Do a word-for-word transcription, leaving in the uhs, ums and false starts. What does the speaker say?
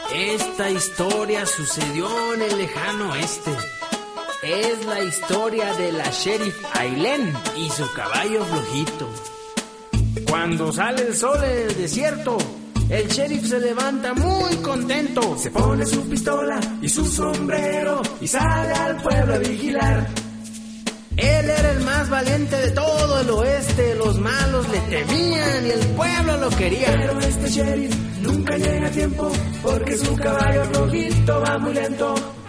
Esta historia sucedió en el lejano oeste. Es la historia de la sheriff Ailén y su caballo flojito. Cuando sale el sol en el desierto, el sheriff se levanta muy contento. Se pone su pistola y su sombrero y sale al pueblo a vigilar. Él era el más valiente de todo el oeste. Los malos le temían y el pueblo lo quería. Pero este sheriff nunca llega a tiempo porque su caballo rojito va muy lento.